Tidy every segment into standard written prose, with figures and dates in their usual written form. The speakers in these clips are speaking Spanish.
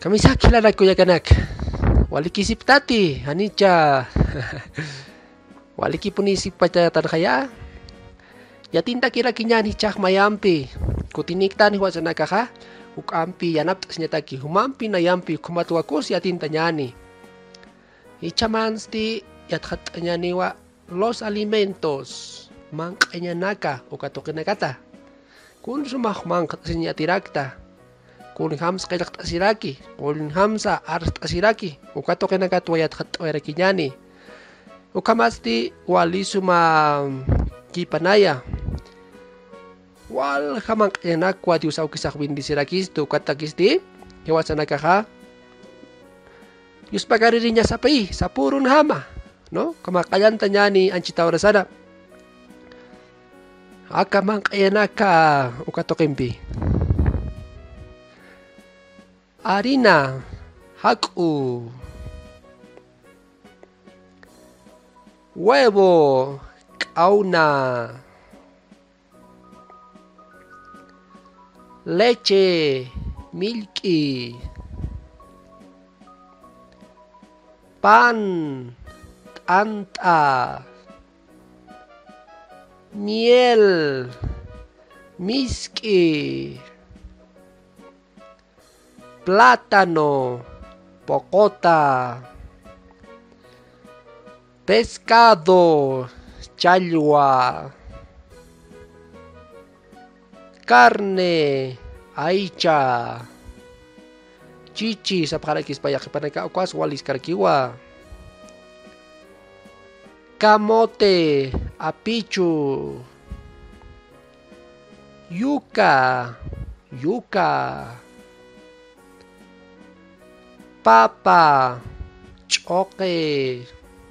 Kamisaki la kuyakanak. Waliki siptati, hanicha. Waliki punisip pachatan kaya. Yatinta kira kinyani chak mayampi. Kutiniktan huwa sanakaha. Ukampi yanap tasnyataki humampi na yampi kumatuakos yatinta nyani. Ichamansti yathat nyani wa los alimentos. Mangkanyanaka ukatokinakata. Kun sumah mangkatasinya tirakta. Kun hamsa kayak tasiraki, kun hamsa aras tasiraki, ukato kinakatwa yat hatwera kinyani. Ukamasti walisuma kipanaya. Wal hamang yanakwa di usaw kisak windi sirakisto katakisti, hiwasa nakaha. Yus pagaririnya sapai, sapurun hama, no? Kamakayan tanyani anchitawra sana. Akamang kayanaka ukato kimpi. Harina, haku, huevo, kauna, leche, milky, pan, anta, miel, miski, plátano, pocota, pescado, chalwa, carne, aicha, chichi sa parakis payak panakaukas walis karkiwa, kamote, apichu, yuca, papa, choque,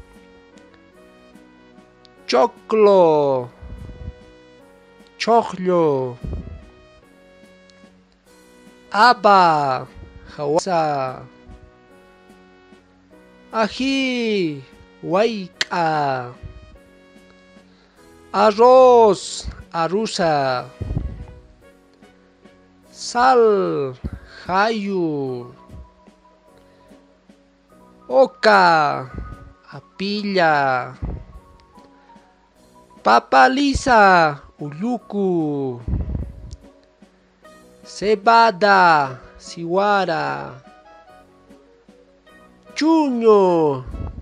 choclo, choclo, haba, hawasa, ají, huayca, arroz, arusa, sal, hayu, oca, apilla, papa lisa, uluku, cebada, siwara, chuño,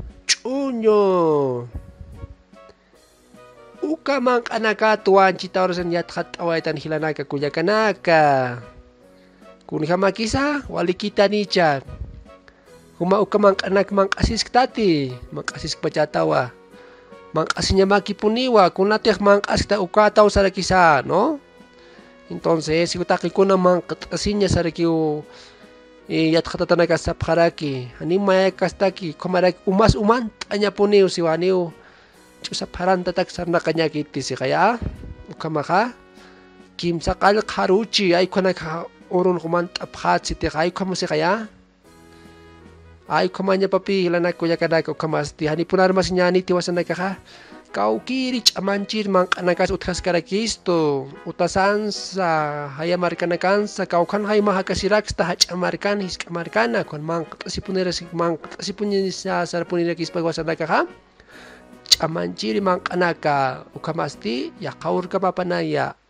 ukamang anakatuan chitaurasan yathat awaitan hilanaka kuyakanaka, kunihamakisa walikita nichan. Kuma ukamang anak mangkasis tati, mangkasis pachatawa. Mangkasinya makipuniwa, kung natik mangkas ta ukataw sa rakisa, no? Entonces, si utaki ko na mangkasinya sa rakiyo, yat katatanaka sa paraki, ani mayakas taki, kumarak umas uman, anya puniw si waniw, sa parantatak sa nakanya kiti si kaya, ukamaka, kim sakal karuchi, ay kunaka urun kumantaphat si tikay, kamo si kaya, ay kumanya papi hilanak kuya kadako kamasti hani punar mas nyani tiwasan nakaha kau kirich amanchir mang kanakas utkas karakisto utasan sa haya markanakan sa kau kan hay mahakasiraks ta hach amarkan his kamarkana kon mang sipunira si mang sipunya sa sarpunira kis pagwasan nakaha amanchir mang kanaka ukamasti ya kaur ka papanaya